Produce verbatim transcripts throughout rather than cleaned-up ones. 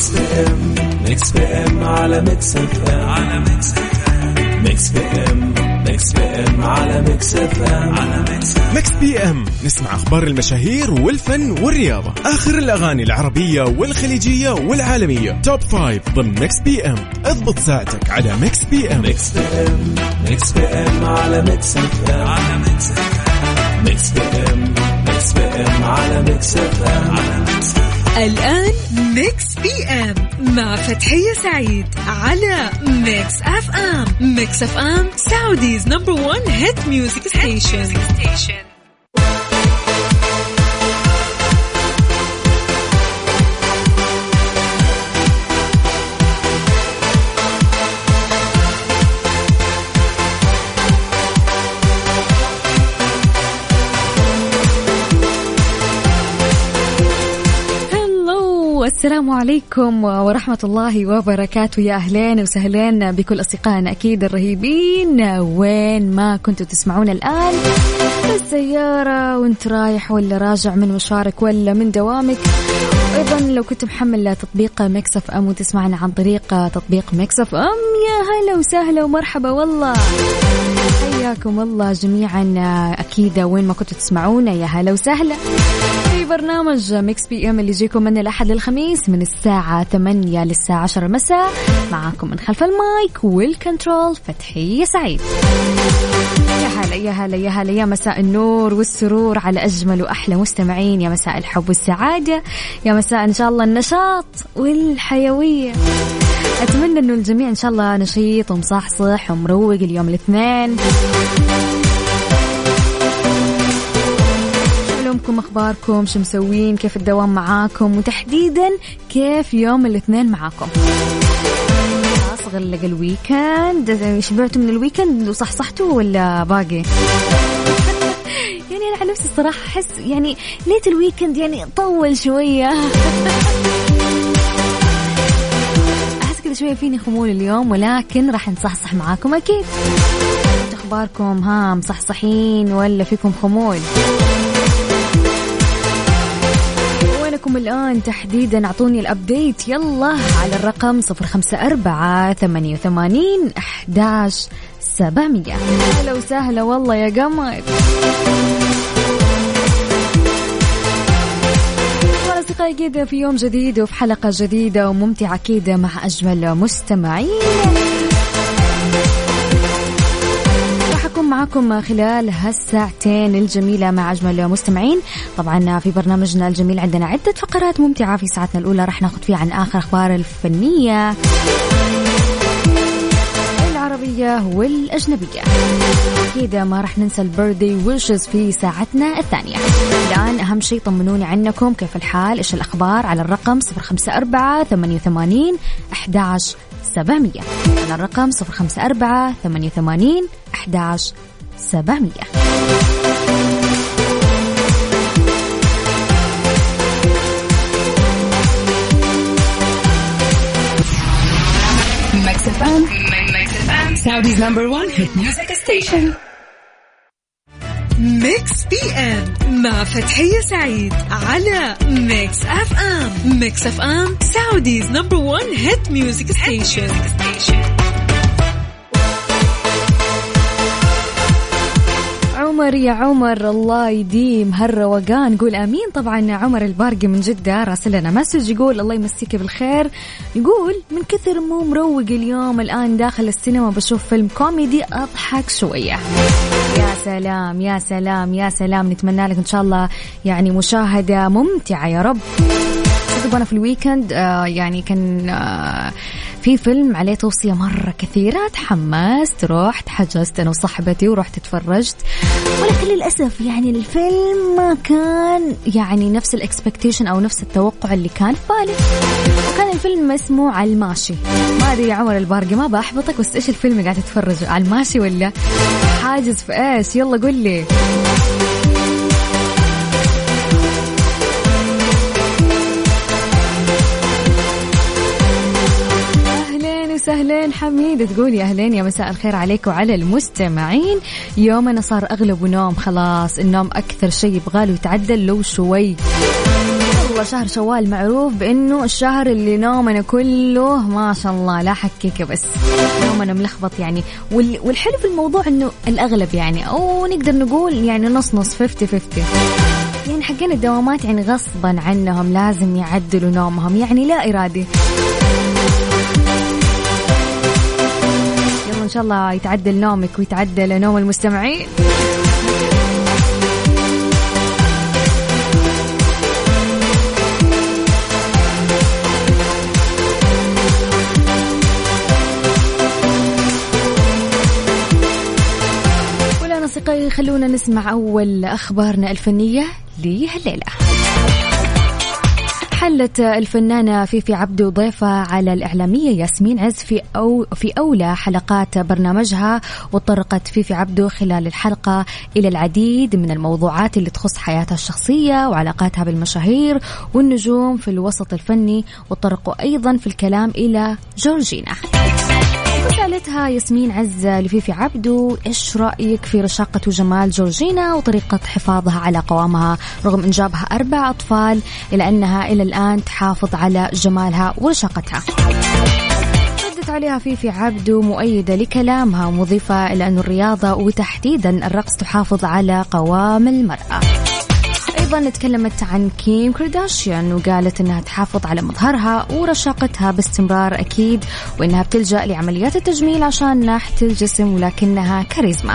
ميكس بي ام ميكس بي ام على ميكس اف ام على ميكس اف ام ميكس بي ام ميكس بي ام على ميكس اف ام على ميكس ميكس بي ام. نسمع اخبار المشاهير والفن والرياضة، اخر الاغاني العربية والخليجية والعالمية، توب فايف ضمن ميكس بي ام. اضبط ساعتك على ميكس بي ام. ميكس بي ام ميكس بي ام على ميكس اف ام على ميكس اف ام ميكس بي ام ميكس بي ام على ميكس اف ام على ميكس. الآن ميكس بي ام مع فتحية سعيد على ميكس اف ام. ميكس اف ام سعوديز نمبر ون هيت ميوزك ستيشن. السلام عليكم ورحمة الله وبركاته. يا أهلين وسهلين بكل أصدقائنا أكيد الرهيبين، وين ما كنتوا تسمعون الآن، في السيارة وانت رايح ولا راجع من مشوارك ولا من دوامك. أيضا لو كنت محمل تطبيق ميكس اف ام وتسمعنا عن طريق تطبيق ميكس اف ام، يا هلا وسهلا ومرحبا والله، حياكم الله جميعا أكيد وين ما كنتوا تسمعونا. يا هلا وسهلا في برنامج ميكس بي ام اللي يجيكم من الأحد للخميس من الساعة ثمانية للساعة عشرة مساء، معاكم من خلف المايك والكنترول فتحية سعيد. يا هلا يا هلا يا هلا يا مساء النور والسرور على أجمل وأحلى مستمعين، يا مساء الحب والسعادة، يا مساء إن شاء الله النشاط والحيوية. أتمنى أنه الجميع إن شاء الله نشيط ومصحصح ومروق اليوم الاثنين. شلونكم، أخباركم، شو مسوين، كيف الدوام معاكم، وتحديدا كيف يوم الاثنين معاكم؟ خلاص غلق الويكند، شبعتوا من الويكند وصحصحتوا ولا باقي؟ يعني أنا على نفسي الصراحة أحس يعني ليت الويكند يعني طول شوية. أحس كده شوية فيني خمول اليوم، ولكن راح نصحصح معاكم أكيد. أخباركم، ها مصحصحين ولا فيكم خمول؟ وينكم الآن تحديدا؟ أعطوني الأبديت يلا على الرقم صفر خمسة أربعة ثمانية ثمانين أحداش سبعمية. هلا وسهلا والله يا قمر. أصدقائي كده في يوم جديد وفي حلقة جديدة وممتعة كده مع أجمل مستمعين. راح أكون معكم خلال هالساعتين الجميلة مع أجمل مستمعين. طبعا في برنامجنا الجميل عندنا عدة فقرات ممتعة. في ساعتنا الأولى راح ناخد فيها عن آخر أخبار الفنية العربية والأجنبية. كده ما راح ننسى البيرثدي ويشز في ساعتنا الثانية. الآن أهم شيء طمنوني عنكم، كيف الحال، إيش الأخبار، على الرقم صفر خمسة أربعة ثمانية ثمانين أحداش سبعمية. على الرقم صفر خمسة أربعة ثمانية ثمانين أحداش سبعمية. Mix اف ام Saudi's number one hit music station. ميكس بي ام مع فتحية سعيد على ميكس اف ام. ميكس اف ام Saudi's number one hit music station. عمر يا عمر الله يديم هالروقان، قول آمين. طبعا عمر البارقي من جدة راسل لنا مسج يقول الله يمسيك بالخير، يقول من كثر مو مروق اليوم الآن داخل السينما بشوف فيلم كوميدي أضحك شوية. يا سلام يا سلام يا سلام، نتمنى لك إن شاء الله يعني مشاهدة ممتعة يا رب. أنا في الويكند آه يعني كان آه في فيلم عليه توصية مرة كثيرة، تحمست رحت حجزت أنا وصاحبتي ورحت اتفرجت، ولكن للأسف يعني الفيلم ما كان يعني نفس الإكسبكتيشن أو نفس التوقع اللي كان في بالي. وكان الفيلم اسمه على الماشي. ما أدري يا عمر البارقي ما بحبطك، بس إيش الفيلم قاعد تتفرج على الماشي ولا حاجز في إيش؟ يلا قل لي. سهلين حميدة تقول يا أهلين يا مساء الخير عليك وعلى المستمعين. يومنا صار أغلب نوم، خلاص النوم أكثر شيء يبغاله يتعدل لو شوي. والله شهر شوال معروف بأنه الشهر اللي نومنا كله ما شاء الله لا حكيك بس نومنا ملخبط يعني. والحلو في الموضوع أنه الأغلب يعني أو نقدر نقول يعني نص نص فيفتي فيفتي يعني حقين الدوامات يعني غصبا عنهم لازم يعدلوا نومهم يعني لا إرادي. يلا إن شاء الله يتعدل نومك ويتعدل نوم المستمعين. أصدقائي خلونا نسمع أول أخبارنا الفنية لهالليلة. حلت الفنانة فيفي عبده ضيفة على الإعلامية ياسمين عز في أو في أولى حلقات برنامجها، وتطرقت فيفي عبده خلال الحلقة إلى العديد من الموضوعات اللي تخص حياتها الشخصية وعلاقاتها بالمشاهير والنجوم في الوسط الفني، وتطرقوا أيضا في الكلام إلى جورجينا. سألتها ياسمين عز لفيفي عبده إيش رأيك في رشاقة وجمال جورجينا وطريقة حفاظها على قوامها رغم إنجابها أربع أطفال، إلى أنها إلى الآن تحافظ على جمالها ورشاقتها. ردت عليها فيفي عبده مؤيدة لكلامها ومضيفة إلى أن الرياضة وتحديدا الرقص تحافظ على قوام المرأة. أيضا تكلمت عن كيم كارداشيان وقالت أنها تحافظ على مظهرها ورشاقتها باستمرار أكيد، وأنها بتلجأ لعمليات التجميل عشان ناحية الجسم ولكنها كاريزما.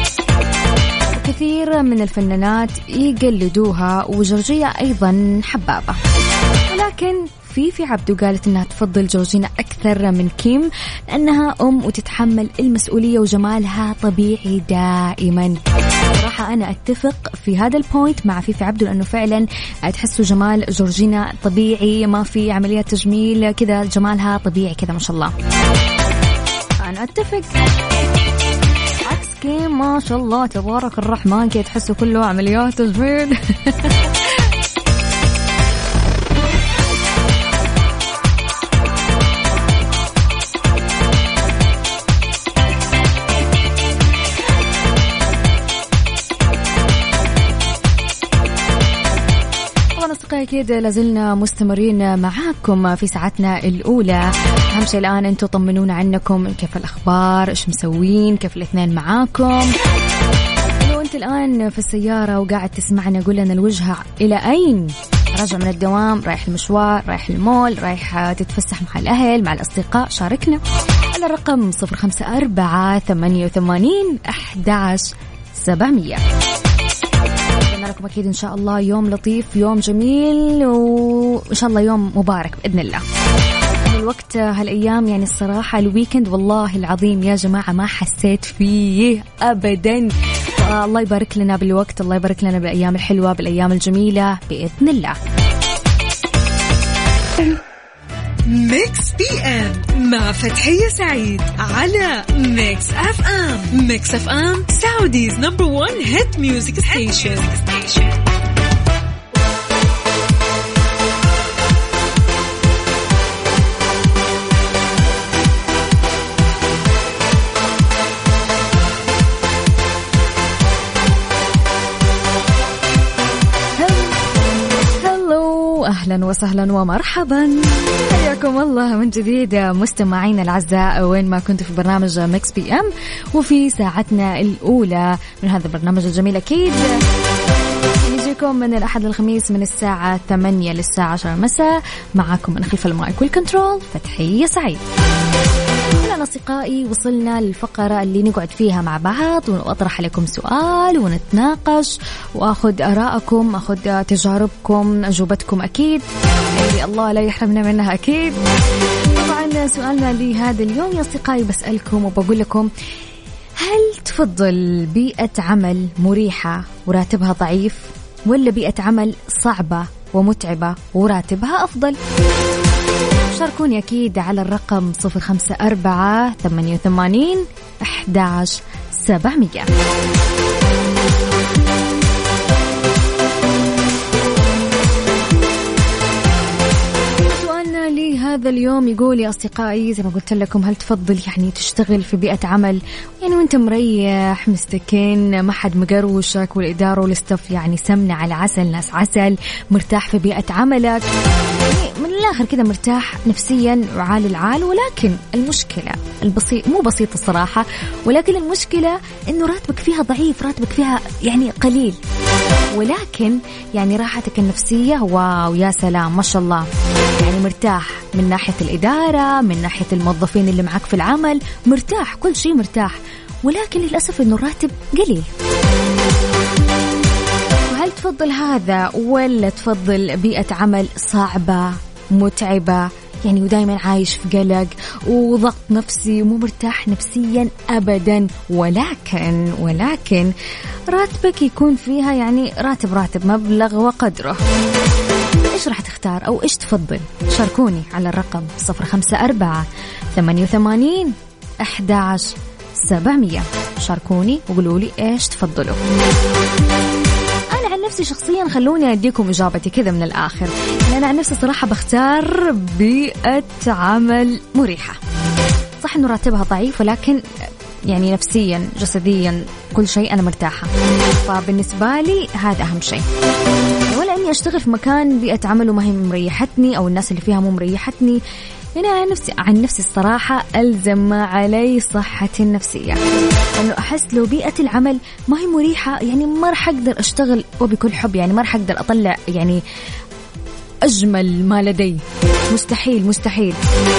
وكثير من الفنانات يقلدوها وجورجيا أيضا حبابة، ولكن فيفي عبده قالت أنها تفضل جورجينا أكثر من كيم لأنها أم وتتحمل المسؤولية وجمالها طبيعي دائما. صراحة أنا أتفق في هذا البوينت مع فيفي عبده لأنه فعلا تحسوا جمال جورجينا طبيعي، ما في عمليات تجميل كذا، جمالها طبيعي كذا ما شاء الله. أنا أتفق. عكس كيم ما شاء الله تبارك الرحمن كي تحسوا كله عمليات تجميل. أكيد لازلنا مستمرين معاكم في ساعتنا الأولى. أهم شيء الآن أنتوا طمنونا عنكم، كيف الأخبار، إيش مسوين، كيف الاثنين معاكم. لو أنت الآن في السيارة وقاعد تسمعنا قول لنا الوجهة إلى أين، راجع من الدوام، رايح المشوار، رايح المول، رايح تتفسح مع الأهل مع الأصدقاء، شاركنا على الرقم صفر خمسة أربعة ثمانية وثمانين أحد عشر سبعمية. لكم أكيد إن شاء الله يوم لطيف، يوم جميل، وإن شاء الله يوم مبارك بإذن الله. الوقت هالأيام يعني الصراحة الويكند والله العظيم يا جماعة ما حسيت فيه أبدا. الله يبارك لنا بالوقت، الله يبارك لنا بالأيام الحلوة، بالأيام الجميلة بإذن الله. ميكس بي ام مع فتحية سعيد على ميكس اف ام. ميكس اف ام سعوديز نمبر ون هيت ميوزك ستيشن. أهلا وسهلا ومرحبا، حياكم الله من جديد مستمعين الأعزاء وين ما كنت في برنامج ميكس بي ام، وفي ساعتنا الأولى من هذا البرنامج الجميل أكيد يجيكم من الأحد للخميس من الساعة ثمانية للساعة عشرة مساء. معكم من خلف المايك والكنترول فتحية سعيد. الآن أصدقائي وصلنا للفقرة اللي نقعد فيها مع بعض وأطرح عليكم سؤال ونتناقش وأخذ آراءكم، أخذ تجاربكم، أجوبتكم أكيد يعني الله لا يحرمنا منها أكيد. طبعا سؤالنا لهذا اليوم يا أصدقائي بسألكم وبقول لكم، هل تفضل بيئة عمل مريحة وراتبها ضعيف ولا بيئة عمل صعبة ومتعبة وراتبها أفضل؟ شاركوني أكيد على الرقم صفر خمسة أربعة ثمانية وثمانين أحد عشر سبعمية. سؤالنا لهذا هذا اليوم يقول يا أصدقائي زي ما قلت لكم هل تفضل يعني تشتغل في بيئة عمل يعني وانت مريح مستكين ما حد مقروشك والإدارة والستف يعني سمنة على عسل ناس عسل مرتاح في بيئة عملك يعني من الآخر كذا مرتاح نفسيا وعالي العال ولكن المشكلة البسيط مو بسيطة الصراحة ولكن المشكلة إنه راتبك فيها ضعيف راتبك فيها يعني قليل ولكن يعني راحتك النفسية واو يا سلام ما شاء الله يعني مرتاح من ناحية الإدارة من ناحية الموظفين اللي معك في العمل مرتاح كل شيء مرتاح ولكن للأسف إنه الراتب قليل. هل تفضل هذا ولا تفضل بيئة عمل صعبة متعبة يعني ودايما عايش في قلق وضغط نفسي ومو مرتاح نفسيا أبدا ولكن ولكن راتبك يكون فيها يعني راتب راتب مبلغ وقدره؟ إيش راح تختار أو إيش تفضل؟ شاركوني على الرقم صفر خمسة أربعة ثمانية وثمانين أحد عشر سبعمية. شاركوني وقولوا لي إيش تفضلوا. أنا عن نفسي شخصيا خلوني أديكم إجابتي كذا من الآخر. أنا عن نفسي صراحة بختار بيئة عمل مريحة. صح إنه راتبها ضعيف ولكن يعني نفسيا جسديا كل شيء أنا مرتاحة فبالنسبة لي هذا أهم شيء ولا إني أشتغل في مكان بيئة عمله ما هي مريحتني أو الناس اللي فيها مو مريحتني. يعني عن نفسي عن نفسي الصراحة ألزم ما علي صحتي النفسية لأنه أحس لو بيئة العمل ما هي مريحة يعني ما راح أقدر أشتغل وبكل حب يعني ما راح أقدر أطلع يعني أجمل ما لدي مستحيل مستحيل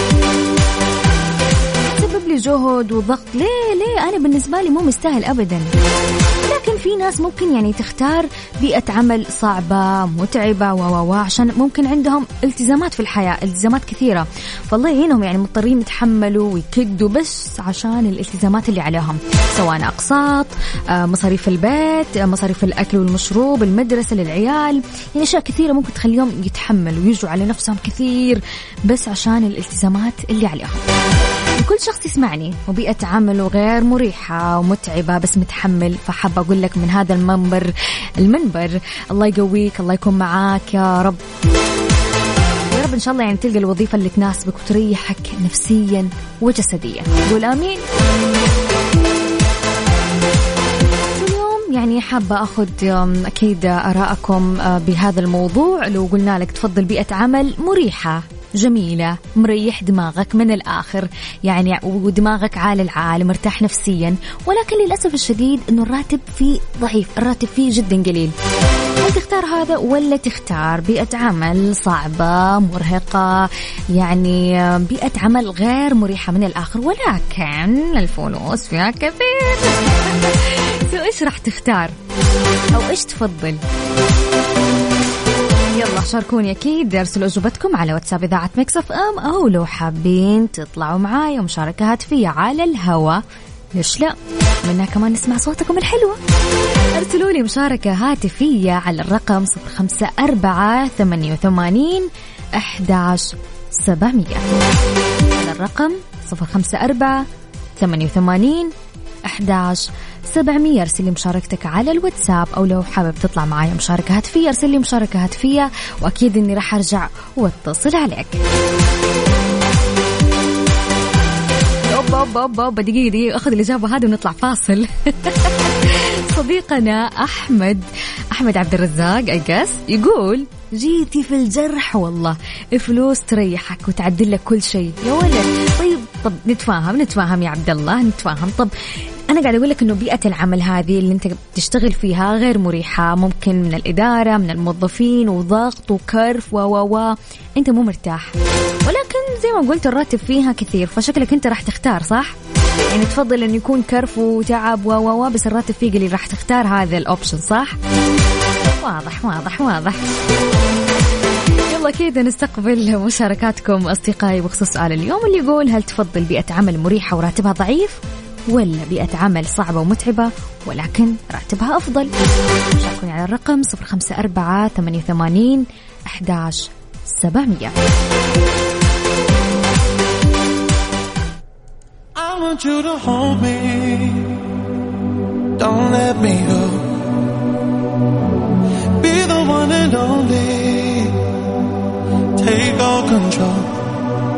سبب لي جهد وضغط ليه ليه أنا بالنسبة لي مو مستاهل أبدا. لكن في ناس ممكن يعني تختار بيئة عمل صعبة متعبة و عشان ممكن عندهم التزامات في الحياة التزامات كثيرة فالله يعينهم يعني مضطرين يتحملوا ويكدوا بس عشان الالتزامات اللي عليهم سواء أقساط مصاريف البيت مصاريف الأكل والمشروب المدرسة للعيال يعني أشياء كثيرة ممكن تخليهم يتحملوا ويجوا على نفسهم كثير بس عشان الالتزامات اللي عليهم. كل شخص يسمعني وبيئة عمله غير مريحة ومتعبة بس متحمل فحب أقول لك من هذا المنبر المنبر الله يقويك الله يكون معاك يا رب يا رب إن شاء الله يعني تلقى الوظيفة اللي تناسبك وتريحك نفسيا وجسديا قول آمين. اليوم يعني حابة أخذ أكيد آراءكم بهذا الموضوع. لو قلنا لك تفضل بيئة عمل مريحة جميلة مريح دماغك من الآخر يعني ودماغك عال العال مرتاح نفسيا ولكن للأسف الشديد أنه الراتب فيه ضعيف الراتب فيه جدا قليل هل تختار هذا ولا تختار بيئة عمل صعبة مرهقة يعني بيئة عمل غير مريحة من الآخر ولكن الفلوس فيها كثير سو إيش راح تختار أو إيش تفضل؟ يلا شاركوني أكيد ارسلوا أجوبتكم على واتساب إذاعة ميكس اف ام أو لو حابين تطلعوا معايا ومشاركة هاتفية على الهوا ليش لا منها كمان نسمع صوتكم الحلوة. ارسلوا لي مشاركة هاتفية على الرقم صفر خمسة أربعة ثمانية وثمانين أحد عشر سبعمية على الرقم صفر خمسة أربعة ثمانية وثمانين أحد عشر سبعمية. ارسل لي مشاركتك على الواتساب أو لو حابب تطلع معايا مشاركة هاتفية ارسل لي مشاركة هاتفية وأكيد إني راح أرجع واتصل عليك. أوبا أوبا أوبا أوبا دقيقة دقيقة أخذ الإجابة هذه ونطلع فاصل. صديقنا أحمد أحمد عبد الرزاق أجاس يقول جيتي في الجرح والله فلوس تريحك وتعدل لك كل شيء يا ولد. طيب طب نتفاهم نتفاهم يا عبد الله نتفاهم. طب أنا قاعد أقول لك إنه بيئة العمل هذه اللي أنت تشتغل فيها غير مريحة ممكن من الإدارة من الموظفين وضغط وكرف و و و أنت مو مرتاح ولكن زي ما قلت الراتب فيها كثير فشكلك أنت راح تختار صح يعني تفضل أن يكون كرف وتعب و و و بس الراتب فيه قليل راح تختار هذا الأوبشن صح. واضح واضح واضح. يلا كده نستقبل مشاركاتكم أصدقائي بخصوص سؤال اليوم اللي يقول هل تفضل بيئة عمل مريحة وراتبها ضعيف ولا بيئة عمل صعبة ومتعبة ولكن راتبها أفضل؟ شاركوني على الرقم صفر خمسة أربعة ثمانية وثمانين أحد عشر سبعمية. I want you to hold me, don't let me go, be the one and only, take all control.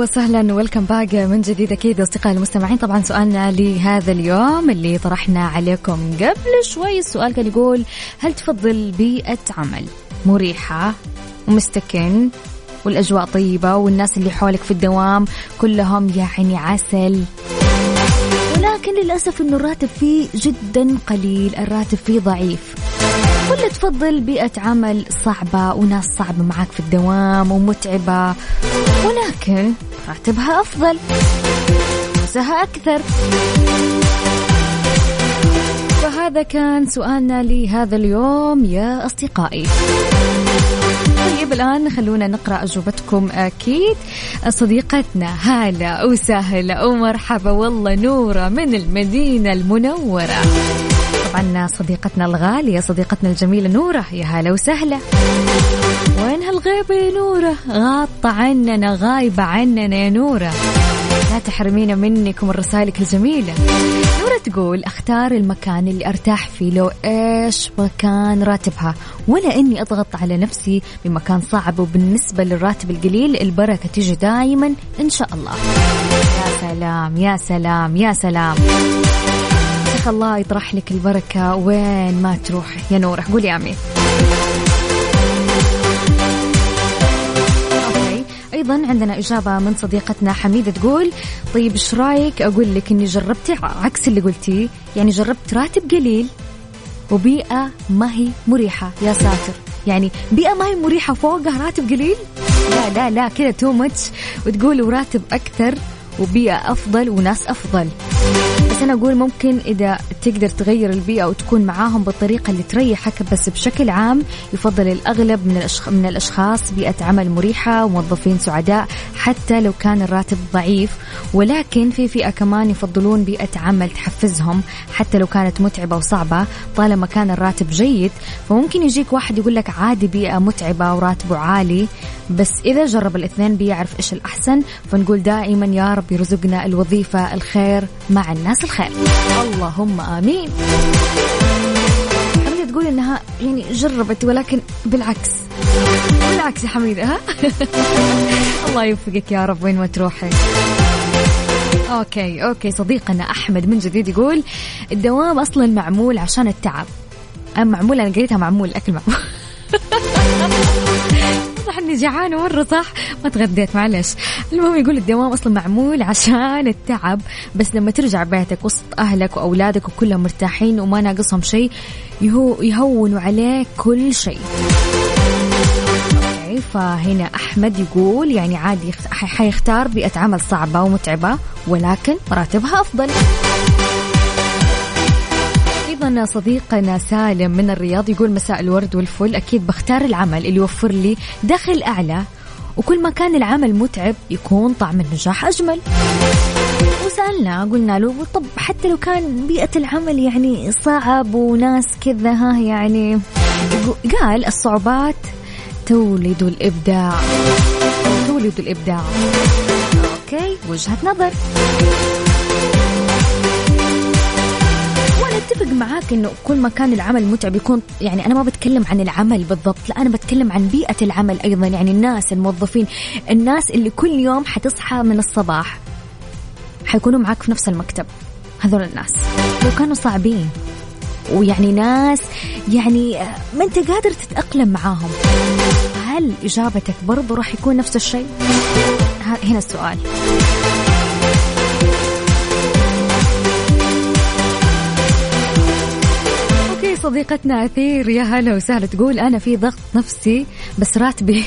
وسهلا ويلكم باك من جديد أكيد أصدقائي المستمعين. طبعا سؤالنا لهذا اليوم اللي طرحنا عليكم قبل شوي، السؤال كان يقول هل تفضل بيئة عمل مريحة ومستكن والأجواء طيبة والناس اللي حولك في الدوام كلهم يعني عسل، ولكن للأسف إنه الراتب فيه جدا قليل، الراتب فيه ضعيف، ولا تفضل بيئة عمل صعبة وناس صعبة معاك في الدوام ومتعبة ولكن راتبها أفضل وسها أكثر؟ فهذا كان سؤالنا لهذا اليوم يا أصدقائي. طيب الآن خلونا نقرأ أجوبتكم. أكيد صديقتنا هلا وسهلا ومرحبا والله نورة من المدينة المنورة، طبعا صديقتنا الغالية صديقتنا الجميلة نورة، يا هلا وسهلا. وين هالغيبة يا نورة؟ غاطة عننا، غايبة عننا يا نورة، لا تحرمينا منك ومن رسائلك الجميلة. نورة تقول اختار المكان اللي ارتاح فيه لو ايش مكان راتبها، ولا اني اضغط على نفسي بمكان صعب، وبالنسبة للراتب القليل البركة تيجي دائما ان شاء الله. يا سلام يا سلام يا سلام، الله يطرح لك البركة وين ما تروح يا نورة، قولي آمين. أوكي. أيضا عندنا إجابة من صديقتنا حميدة تقول طيب إيش رأيك أقول لك إني جربت عكس اللي قلتيه، يعني جربت راتب قليل وبيئة ما هي مريحة. يا ساتر، يعني بيئة ما هي مريحة فوقها راتب قليل؟ لا لا لا كده تو ماتش. وتقول وراتب أكثر وبيئة أفضل وناس أفضل. بس أنا أقول ممكن إذا تقدر تغير البيئة وتكون معاهم بالطريقة اللي تريحك، بس بشكل عام يفضل الأغلب من الأشخ... من الأشخاص بيئة عمل مريحة وموظفين سعداء حتى لو كان الراتب ضعيف، ولكن في فئة كمان يفضلون بيئة عمل تحفزهم حتى لو كانت متعبة وصعبة طالما كان الراتب جيد. فممكن يجيك واحد يقول لك عادي بيئة متعبة وراتبه عالي، بس إذا جرب الاثنين بيعرف إيش الأحسن. فنقول دائما يا رب يرزقنا الوظيفة الخير مع الناس الخير، اللهم آمين. حميدة تقول إنها يعني جربت ولكن بالعكس بالعكس يا حميدة، ها الله يوفقك يا رب وين ما تروحي. أوكي أوكي صديقنا أحمد من جديد يقول الدوام أصلا معمول عشان التعب. أم معمول، أنا قريتها معمول الأكل معمول صح إني جعانة مرة، صح ما تغديت معلش. المهم يقول الدوام أصلا معمول عشان التعب، بس لما ترجع بيتك وسط أهلك وأولادك وكلهم مرتاحين وما ناقصهم شيء يهو يهونوا عليك كل شيء. فهنا أحمد يقول يعني عادي حيختار بيئة عمل صعبة ومتعبة ولكن راتبها أفضل. أيضا صديقنا سالم من الرياض يقول مساء الورد والفل، أكيد بختار العمل اللي يوفر لي دخل أعلى، وكل ما كان العمل متعب يكون طعم النجاح أجمل. وسألنا قلنا له طب حتى لو كان بيئة العمل يعني صعب وناس كذا ها يعني، قال الصعوبات تولد الإبداع، تولد الإبداع. أوكي وجهة نظر، وأنا أتفق معاك إنه كل ما كان العمل متعب يكون، يعني أنا ما بتكلم عن العمل بالضبط، لا أنا بتكلم عن بيئة العمل أيضا، يعني الناس الموظفين الناس اللي كل يوم حتصحى من الصباح حيكونوا معاك في نفس المكتب، هذول الناس لو كانوا صعبين ويعني ناس يعني ما أنت قادر تتأقلم معاهم، هل إجابتك برضو راح يكون نفس الشيء؟ هنا السؤال. أوكي صديقتنا أثير يا هلا وسهلا تقول أنا في ضغط نفسي بس راتبي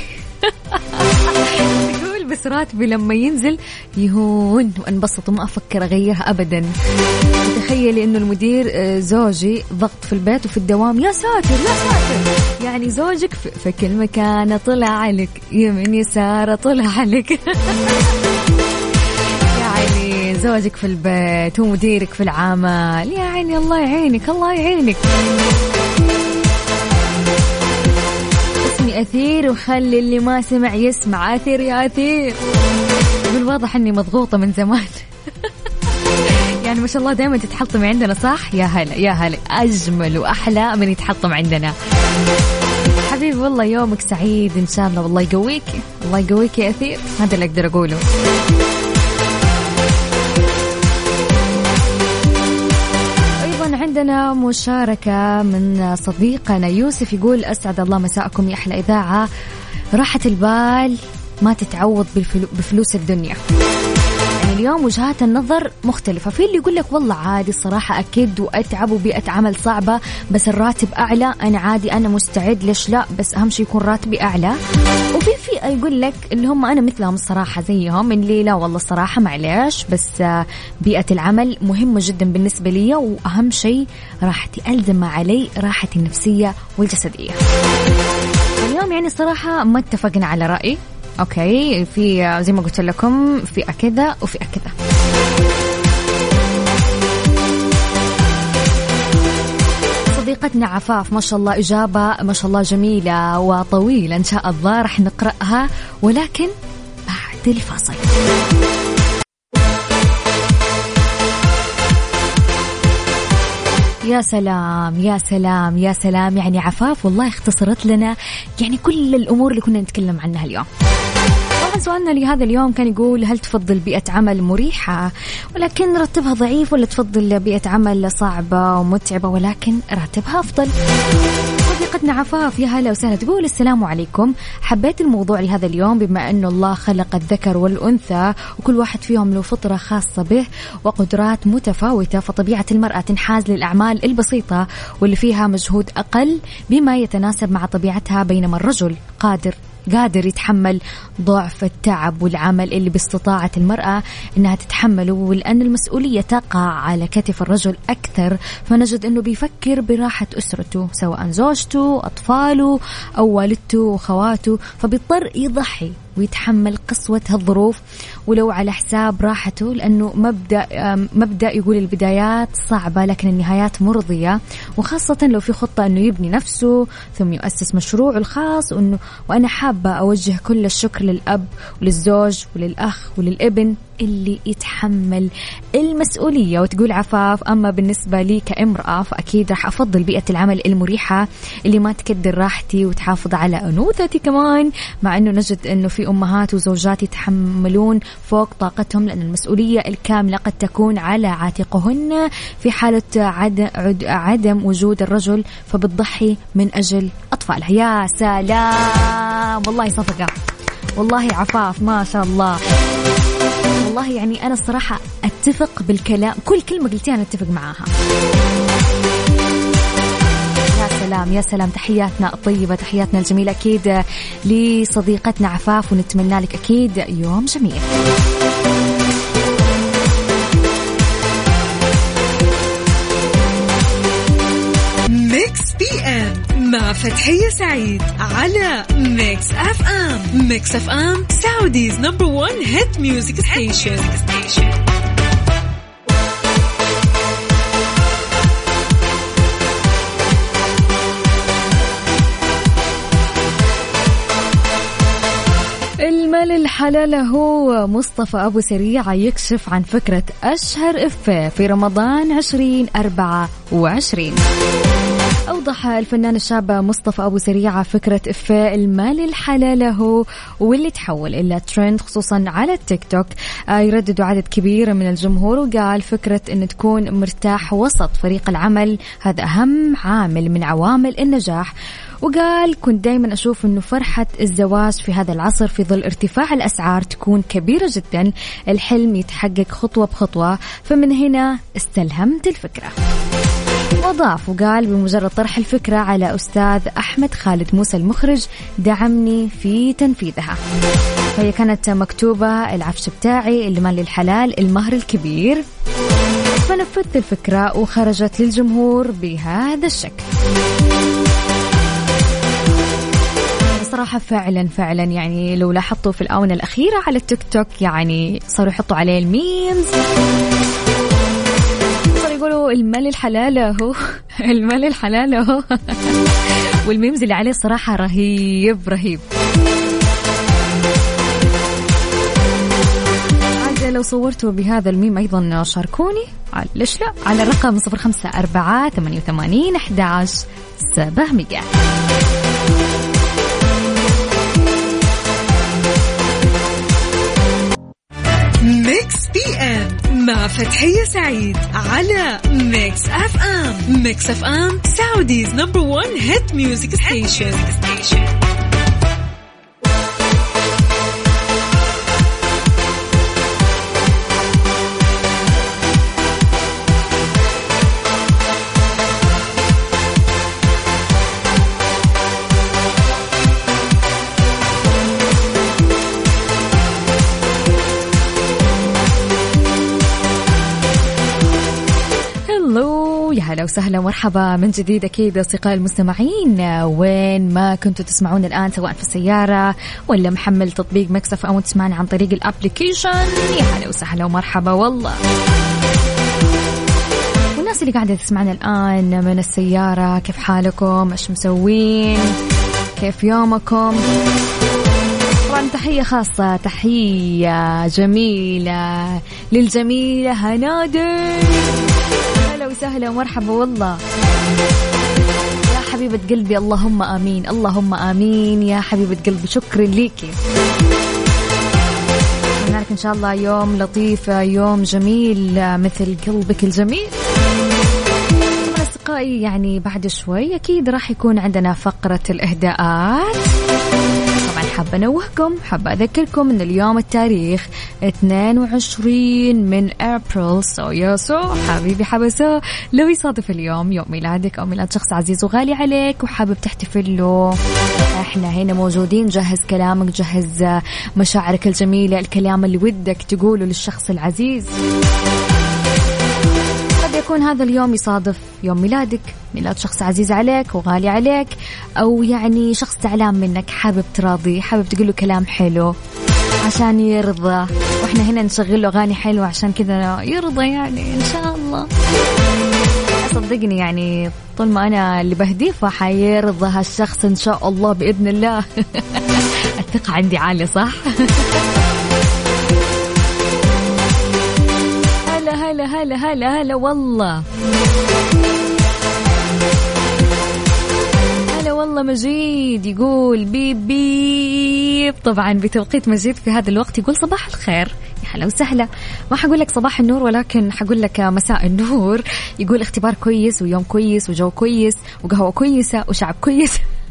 تقول بس راتبي لما ينزل يهون وانبسط وما أفكر أغيرها أبدا. تخيلي إنه المدير زوجي ضغط في البيت وفي الدوام، يا ساتر يا ساتر، يعني زوجك في كل مكان طلع عليك يمين يسار طلع عليك يعني زوجك في البيت ومديرك في العمل، يعني الله يعينك الله يعينك. اسمي أثير وخلي اللي ما سمع يسمع. أثير يا أثير، بالواضح أني مضغوطة من زمان يعني ما شاء الله دائما تتحطم عندنا، صح؟ يا هلا يا هلا، أجمل وأحلى من يتحطم عندنا. حبيبي والله يومك سعيد إن شاء الله. والله يقويكي، الله يقويكي يا أثير، هذا اللي أقدر أقوله. أيضا عندنا مشاركة من صديقنا يوسف يقول أسعد الله مساءكم يا أحلى إذاعة. راحة البال ما تتعوض بفلوس الدنيا. يعني اليوم وجهات النظر مختلفة. في اللي يقول لك والله عادي الصراحة أكيد وأتعب وبيئة عمل صعبة بس الراتب أعلى، أنا عادي أنا مستعد ليش لا، بس أهم شيء يكون راتبي أعلى. وفي في يقول لك اللي هم أنا مثلهم الصراحة زيهم اللي لا والله الصراحة معليش بس بيئة العمل مهمة جدا بالنسبة لي وأهم شيء راحتي، ألزم ما علي راحتي النفسية والجسدية. اليوم يعني الصراحة ما اتفقنا على رأي، أوكي، في زي ما قلت لكم في كذا وفي كذا. صديقتنا عفاف ما شاء الله إجابة ما شاء الله جميلة وطويلة إن شاء الله رح نقرأها ولكن بعد الفاصل. يا سلام يا سلام يا سلام، يعني عفاف والله اختصرت لنا يعني كل الأمور اللي كنا نتكلم عنها اليوم. طبعا سؤالنا لهذا اليوم كان يقول هل تفضل بيئة عمل مريحة ولكن راتبها ضعيف ولا تفضل بيئة عمل صعبة ومتعبة ولكن راتبها أفضل؟ صديقتنا عفاف يا هلا وسهلا تقول السلام عليكم، حبيت الموضوع لهذا اليوم بما أنه الله خلق الذكر والأنثى وكل واحد فيهم له فطرة خاصة به وقدرات متفاوتة، فطبيعة المرأة تنحاز للأعمال البسيطة واللي فيها مجهود أقل بما يتناسب مع طبيعتها، بينما الرجل قادر قادر يتحمل ضعف التعب والعمل اللي باستطاعة المرأة أنها تتحمله، ولأن المسؤولية تقع على كتف الرجل أكثر فنجد أنه بيفكر براحة أسرته سواء زوجته أطفاله أو والدته وخواته، فبيضطر يضحي ويتحمل قسوة هالظروف ولو على حساب راحته، لأنه مبدأ مبدأ يقول البدايات صعبة لكن النهايات مرضية، وخاصة لو في خطة أنه يبني نفسه ثم يؤسس مشروعه الخاص. وأنه وأنا حابة أوجه كل الشكر للأب وللزوج وللأخ وللابن اللي يتحمل المسؤولية. وتقول عفاف أما بالنسبة لي كامرأة فأكيد راح أفضل بيئة العمل المريحة اللي ما تكدر راحتي وتحافظ على أنوثتي كمان، مع أنه نجد أنه في أمهات وزوجات يتحملون فوق طاقتهم لأن المسؤولية الكاملة قد تكون على عاتقهن في حالة عدم, عدم وجود الرجل فبتضحي من أجل أطفالها. يا سلام والله صفقة، والله عفاف ما شاء الله، والله يعني أنا الصراحة أتفق بالكلام، كل كلمة قلتيها أنا أتفق معاها. يا سلام يا سلام، تحياتنا الطيبة تحياتنا الجميلة أكيد لصديقتنا عفاف ونتمنى لك أكيد يوم جميل. ميكس بي ام مع فتحية سعيد على ميكس اف ام. ميكس اف ام سعوديز نمبر وان هيت ميوزك ستيشن. المال الحلال هو مصطفى أبو سريعة يكشف عن فكرة أشهر إفيه في رمضان عشرين أربعة وعشرين. أوضح الفنان الشاب مصطفى أبو سريعة فكرة إفيه المال الحلال هو واللي تحول إلى ترند خصوصا على التيك توك، يردد عدد كبير من الجمهور، وقال فكرة أن تكون مرتاح وسط فريق العمل هذا أهم عامل من عوامل النجاح. وقال كنت دايما أشوف أنه فرحة الزواج في هذا العصر في ظل ارتفاع الأسعار تكون كبيرة جدا، الحلم يتحقق خطوة بخطوة، فمن هنا استلهمت الفكرة. وضاف وقال بمجرد طرح الفكرة على أستاذ أحمد خالد موسى المخرج دعمني في تنفيذها، فهي كانت مكتوبة العفش بتاعي المال الحلال المهر الكبير، فنفذت الفكرة وخرجت للجمهور بهذا الشكل. صراحة فعلا فعلا يعني لو لاحظتوا في الآونة الأخيرة على التيك توك يعني صاروا يحطوا عليه الميمز، صاروا يقولوا المال الحلال هو المال الحلال هو والميمز اللي عليه صراحة رهيب رهيب. عاد لو صورتوا بهذا الميم أيضا شاركوني ليش لا على الرقم صفر خمسة أربعة ثمانية ثمانين أحد عشر سبعمية. ميكس بي ام مع فتحية سعيد على ميكس اف ام. ميكس اف ام سعوديز نمبر ون هيت ميوزك ستيشن. هلا وسهلا ومرحبا من جديد أكيد أصدقائي المستمعين وين ما كنتوا تسمعون الآن سواء في السيارة ولا محمل تطبيق ميكس اف ام وتسمعون عن طريق الابليكيشن. يا هلا وسهلا ومرحبا والله. والناس اللي قاعدة تسمعنا الآن من السيارة كيف حالكم؟ إيش مسوين؟ كيف يومكم؟ طبعا تحية خاصة تحية جميلة للجميلة هنادر. هلا وسهلا ومرحبا والله يا حبيبة قلبي. اللهم آمين اللهم آمين يا حبيبة قلبي. شكرا ليكي. نعرف إن شاء الله يوم لطيف يوم جميل مثل قلبك الجميل. أصدقائي يعني بعد شوي أكيد راح يكون عندنا فقرة الإهداءات. طبعا حابة أنوهكم حابة أذكركم أن اليوم التاريخ اثنين وعشرين من أبريل. سو يا سو حبيبي حبسو لو يصادف اليوم يوم ميلادك أو ميلاد شخص عزيز وغالي عليك وحابب تحتفل له، احنا هنا موجودين. جهز كلامك، جهز مشاعرك الجميلة، الكلام اللي ودك تقوله للشخص العزيز. يكون هذا اليوم يصادف يوم ميلادك، ميلاد شخص عزيز عليك وغالي عليك، أو يعني شخص زعلان منك حابب تراضيه، حابب تقول له كلام حلو عشان يرضى، وإحنا هنا نشغل له أغاني حلوة عشان كذا يرضى يعني إن شاء الله. صدقني يعني طول ما أنا اللي بهديه فحيرضى هالشخص إن شاء الله بإذن الله. الثقة عندي عالية صح؟ هلا هلا هلا هلا والله. هلا والله. مجيد يقول بيب بيب. طبعا بتوقيت مجيد في هذا الوقت يقول صباح الخير. يا هلا وسهلا. ما حقول لك صباح النور ولكن حقول لك مساء النور. يقول اختبار كويس ويوم كويس وجو كويس وقهوة كويسة وشعب كويس.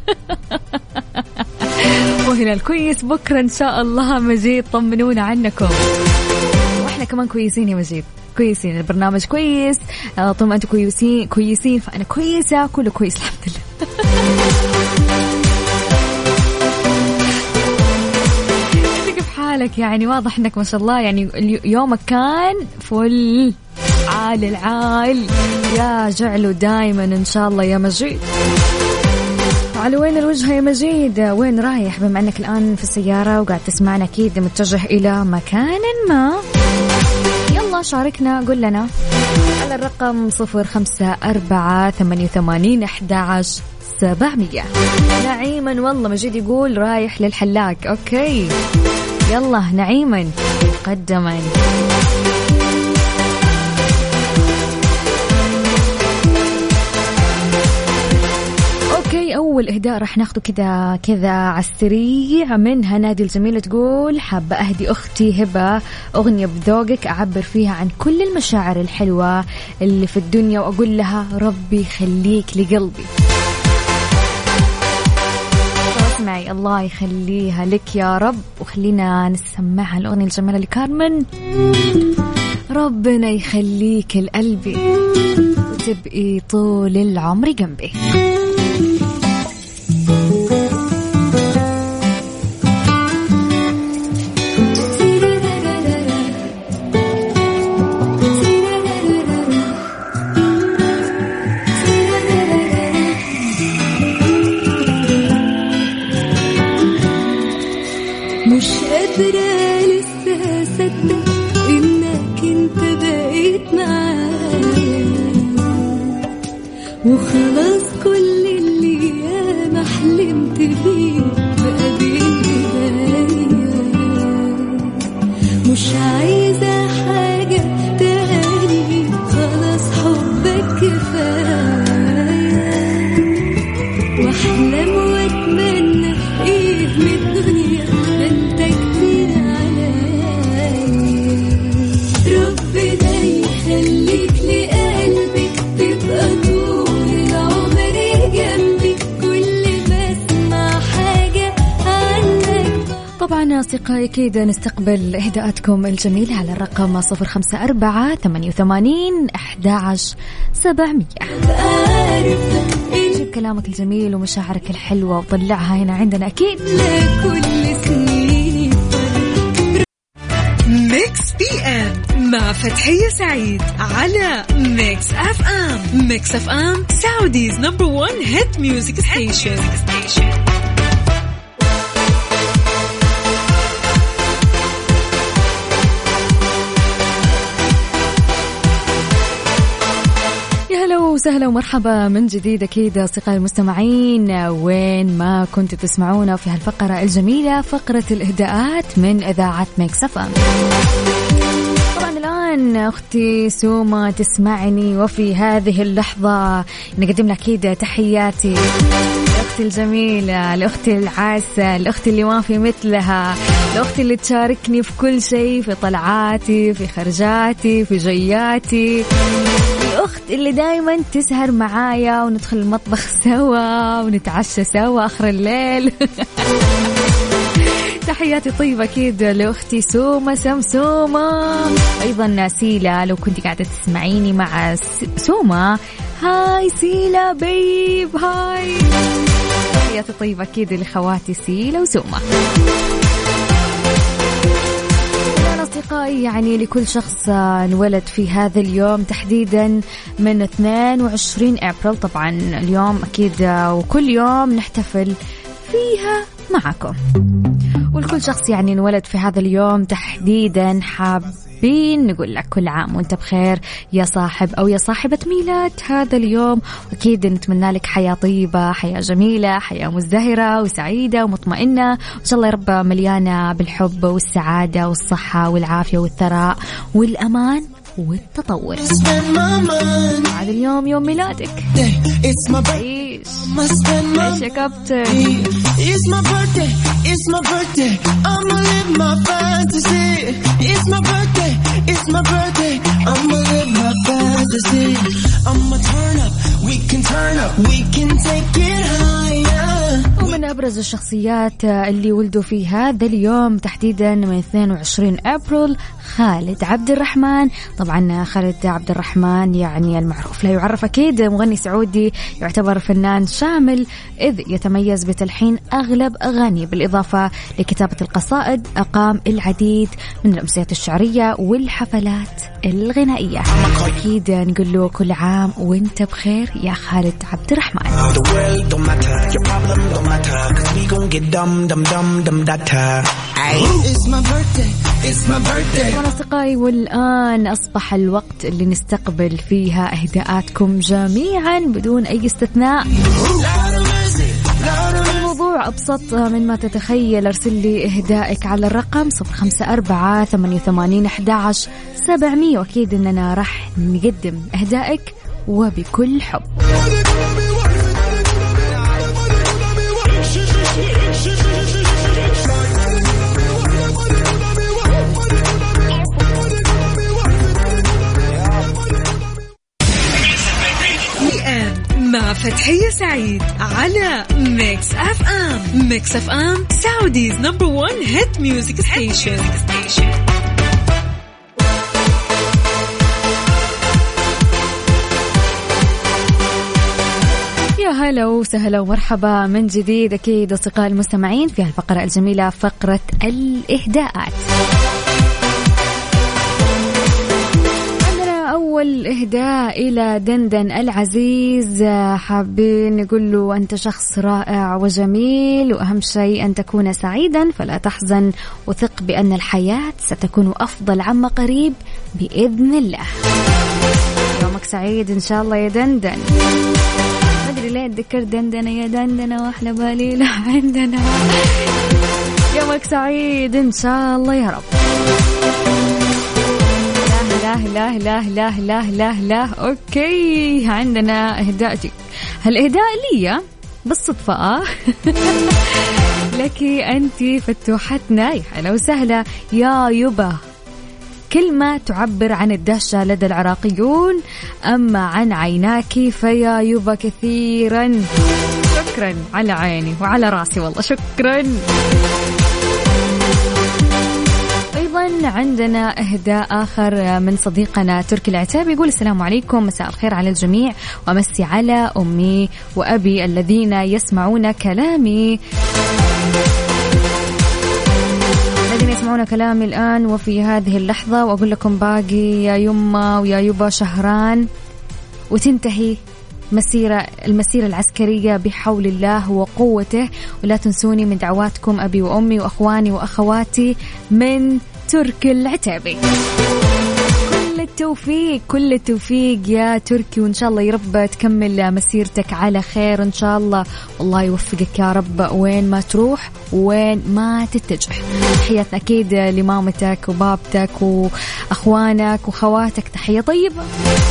وهلال كويس بكرة إن شاء الله. مجيد طمنونا عنكم. وإحنا كمان كويسين يا مجيد، كويسين. البرنامج كويس. طول ما أنتم كويسين كويسين فأنا كويسة، كله كويس الحمد لله. أنت كيف حالك؟ يعني واضح إنك ما شاء الله يعني يومك كان فل عال العال. يا جعله دايما إن شاء الله يا مجيد. على وين الوجهة يا مجيد؟ وين رايح بما أنك الآن في السيارة وقاعد تسمعنا؟ أكيد متجه إلى مكان ما. يلا شاركنا قل لنا على الرقم صفر خمسة أربعة ثمانية ثمانين أحد عشر سبعمية. نعيما والله مجيد يقول رايح للحلاق. أوكي يلا نعيما قدما. أول إهداء راح ناخده كذا كذا على السريع من هنادي الجميلة. تقول حابة أهدي أختي هبة أغنية بذوقك أعبر فيها عن كل المشاعر الحلوة اللي في الدنيا وأقول لها ربي يخليك لقلبي. اسمعي الله يخليها لك يا رب. وخلينا نسمعها الأغنية الجميلة لكارمن. ربنا يخليك لقلبي وتبقي طول العمر جنبي. مش قادرة لسه أصدق إنك أنت بقيت معايا، وخلاص كل اللي أنا حلمت بيه بقى بين إيديا. مش عايزة حاجة تاني خلاص حبك كفاية، وأحلم وأتمنى إيه من الدنيا ده أنت كتير عليا. خلونا أصدقائي كده نستقبل إهداءاتكم الجميلة على الرقم صفر خمسة أربعة ثمانية وثمانين أحد عشر سبعمية. جيب كلامك الجميل ومشاعرك الحلوة وطلعها هنا عندنا أكيد. لكل سنين ميكس بي ام مع فتحية سعيد على ميكس اف ام. ميكس اف ام سعوديز نمبر ون هيت ميوزك ستيشن. وسهلا ومرحبا من جديد أكيد أصدقائي المستمعين وين ما كنتوا تسمعونا في هالفقرة الجميلة، فقرة الإهداءات من إذاعة ميكس اف ام. طبعا الآن أختي سوما تسمعني، وفي هذه اللحظة نقدم لك أكيد تحياتي لأختي الجميلة، لأختي العاسة، لأختي اللي ما في مثلها، لأختي اللي تشاركني في كل شيء، في طلعاتي، في خرجاتي، في جياتي، الأخت اللي دايما تسهر معايا وندخل المطبخ سوا ونتعشى سوا آخر الليل. تحياتي طيبة أكيد لأختي سوما سمسومة. أيضا سيلا لو كنت قاعدة تسمعيني مع سوما، هاي سيلا بيب هاي. تحياتي طيبة أكيد لخواتي سيلا وسوما. أصدقائي يعني لكل شخص انولد في هذا اليوم تحديدا من اثنين وعشرين أبريل، طبعا اليوم أكيد وكل يوم نحتفل فيها معكم، ولكل شخص يعني انولد في هذا اليوم تحديدا حابين نقول لك كل عام وانت بخير يا صاحب أو يا صاحبة ميلاد هذا اليوم. أكيد نتمنى لك حياة طيبة، حياة جميلة، حياة مزدهرة وسعيدة ومطمئنة، وإن شاء الله يا رب مليانة بالحب والسعادة والصحة والعافية والثراء والأمان والتطور. بعد اليوم يوم ميلادك، عيش عيش يا كابتن. It's my birthday, it's my birthday, I'ma live my fantasy. It's my birthday, it's my birthday, I'ma live my fantasy. I'ma turn up, we can turn up, we can take it higher. ومن أبرز الشخصيات اللي ولدوا في هذا اليوم تحديدا من اثنين وعشرين أبريل خالد عبد الرحمن. طبعا خالد عبد الرحمن يعني المعروف لا يعرف أكيد، مغني سعودي يعتبر فنان شامل، إذ يتميز بتلحين أغلب أغانيه بالإضافة لكتابة القصائد. أقام العديد من الأمسيات الشعرية والحفلات الغنائية. أكيد نقول له كل عام وانت بخير يا خالد عبد الرحمن. أصدقائي والآن أصبح الوقت اللي نستقبل فيها إهداءاتكم جميعا بدون أي استثناء. الموضوع أبسط من ما تتخيل. أرسل لي إهدائك على الرقم صفر خمسة أربعة ثمانية وثمانين أحد عشر سبعمية، وأكيد أننا راح نقدم إهدائك وبكل حب. مع فتحية سعيد على ميكس اف ام. ميكس اف ام سعوديز نمبر ون هيت ميوزك ستيشن. يا هلا وسهلا ومرحبا من جديد أكيد أصدقائي المستمعين في الفقرة الجميلة فقرة الإهداءات. أول إهداء إلى دندن العزيز، حابين نقول له أنت شخص رائع وجميل، وأهم شيء أن تكون سعيدا فلا تحزن، وثق بأن الحياة ستكون أفضل عما قريب بإذن الله. يومك سعيد إن شاء الله يا دندن. ما أدري ليه أتذكر دندنة يا دندنة وأحلى باليلة عندنا. يومك سعيد إن شاء الله يا رب. لا لا لا لا لا لا لا أوكي، عندنا إهداء. هالإهداء لي بالصدفة آه لك أنت فتوحتنا، يا هلا وسهلا يا يبا. كلمة تعبر عن الدهشة لدى العراقيون، أما عن عيناك فيا يبا كثيرا. شكرا على عيني وعلى راسي والله، شكرا. أيضا عندنا إهداء آخر من صديقنا تركي العتاب، يقول السلام عليكم، مساء الخير على الجميع، ومسي على أمي وأبي الذين يسمعون كلامي الذين يسمعون كلامي الآن وفي هذه اللحظة، وأقول لكم باقي يا يما ويا يبا شهران وتنتهي مسيرة المسيرة العسكرية بحول الله وقوته، ولا تنسوني من دعواتكم أبي وأمي وأخواني وأخواتي من تركي العتابي. كل التوفيق كل التوفيق يا تركي، وإن شاء الله يا رب تكمل مسيرتك على خير إن شاء الله، والله يوفقك يا رب وين ما تروح وين ما تتجه. تحياتنا أكيد لمامتك وبابتك وأخوانك وخواتك، تحية طيبة.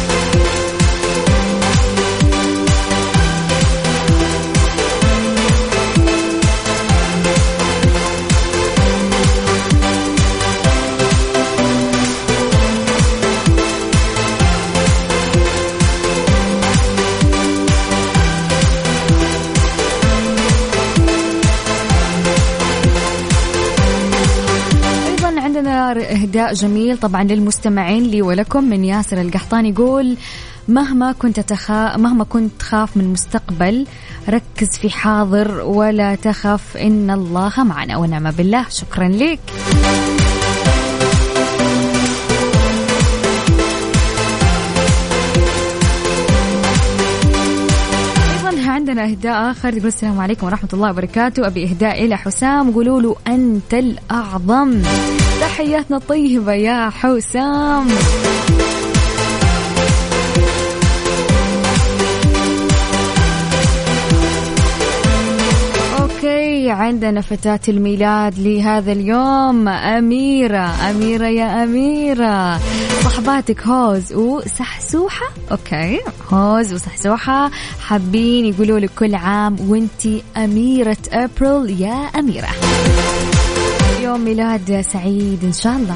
إهداء جميل طبعا للمستمعين لي ولكم من ياسر القحطاني، يقول مهما كنت تخا... مهما كنت تخاف من المستقبل ركز في حاضر ولا تخف، إن الله معنا ونعم بالله. شكرا لك. عندنا إهداء آخر، يقول السلام عليكم ورحمة الله وبركاته، أبي إهداء إلى حسام، قولوا له أنت الأعظم. تحياتنا طيبة يا حسام. أوكي، عندنا فتاة الميلاد لهذا اليوم أميرة. أميرة يا أميرة، صحباتك هوز وسحسوحة. أوكي، هوز وسحسوحة حابين يقولوا لك كل عام وانتي أميرة أبريل يا أميرة، يوم ميلاد سعيد إن شاء الله.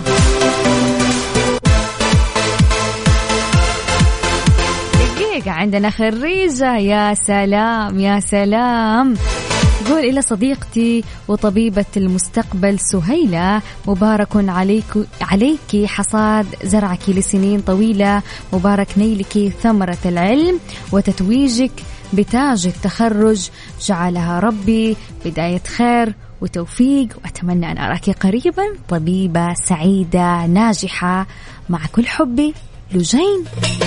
دقيقة، عندنا خريجة، يا سلام يا سلام. قول إلى صديقتي وطبيبة المستقبل سهيلة، مبارك عليك عليك حصاد زرعك لسنين طويلة، مبارك نيلك ثمرة العلم وتتويجك بتاج التخرج، جعلها ربي بداية خير وتوفيق، وأتمنى أن أراك قريبا طبيبة سعيدة ناجحة، مع كل حبي لجين.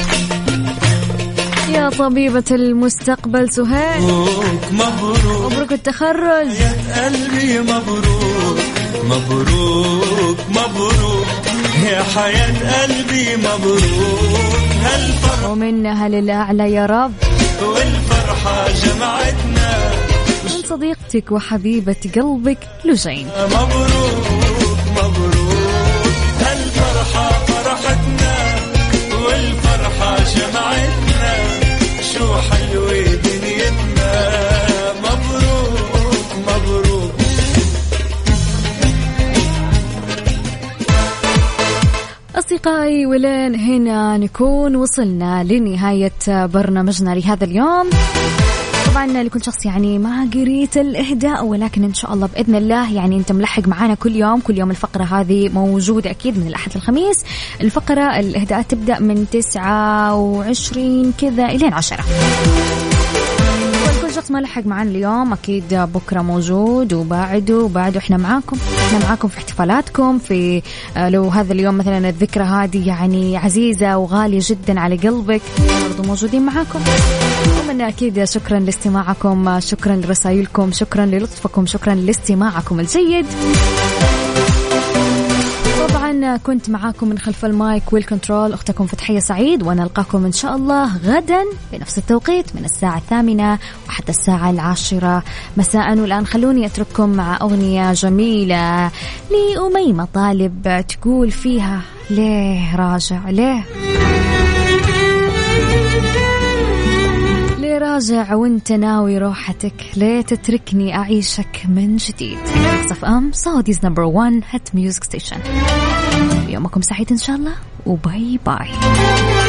يا طبيبة المستقبل سهيل، مبروك مبروك التخرج يا قلبي، مبروك مبروك مبروك يا حياة قلبي، مبروك هالفرحة ومنها للأعلى يا رب، والفرحة جمعتنا من صديقتك وحبيبة قلبك لجين. مبروك مبروك هالفرحة فرحتنا، والفرحة جمعتنا، شو حلوة دنيتنا. مبروك مبروك. أصدقائي، ولين هنا نكون وصلنا لنهاية برنامجنا لهذا اليوم. طبعا لكل شخص يعني ما قريت الإهداء، ولكن إن شاء الله بإذن الله يعني أنت ملحق معنا كل يوم كل يوم. الفقرة هذه موجودة أكيد من الأحد للخميس. الفقرة الإهداء تبدأ من تسعة وعشرين كذا إلين عشرة. كل شخص ما لحق معنا اليوم أكيد بكرة موجود، وبعده وبعده إحنا معاكم إحنا معاكم في احتفالاتكم، في لو هذا اليوم مثلا الذكرى هذه يعني عزيزة وغالية جدا على قلبك، برضو موجودين معاكم. ومن أكيد شكرا لاستماعكم، شكرا لرسائلكم، شكرا للطفكم، شكرا لاستماعكم الجيد. طبعا كنت معاكم من خلف المايك والكنترول أختكم فتحية سعيد، ونلقاكم إن شاء الله غدا بنفس التوقيت من الساعة الثامنة وحتى الساعة العاشرة مساء. والآن خلوني أترككم مع أغنية جميلة لأميمة طالب تقول فيها ليه راجع، ليه ليه راجع وانت ناوي روحتك، ليه تتركني أعيشك من جديد. ميكس اف ام سعوديز نمبر وان هات ميوزك ستيشن. يومكم سعيد إن شاء الله، وباي باي.